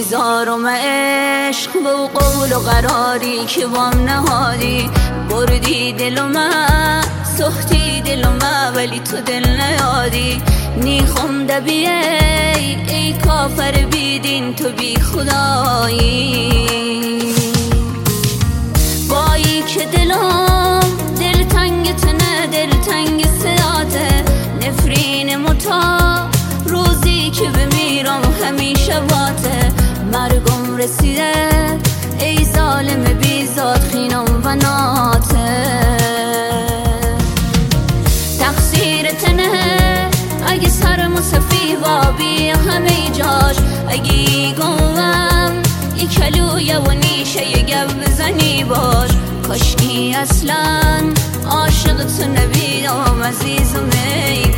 هزارم عشق و قول و قراری که بام نهادی، بردی دل و من سختی دل و من، ولی تو دل نیادی. نیخم دبی ای کافر بیدین، تو بی خدایی. بایی که دلم دل تنگ تنه، دل تنگ سیاته، نفرین متا روزی که بمیرم همیشه باته. مرگم رسیده ای ظالم بیزاد، خینم و ناته. تقصیر تنه اگه سرم و صفی وابی همه جاش، اگه گوم ای کلویه و نیشه یه گب بزنی باش. کاشکی اصلا عاشق تو نبیدم عزیزم ای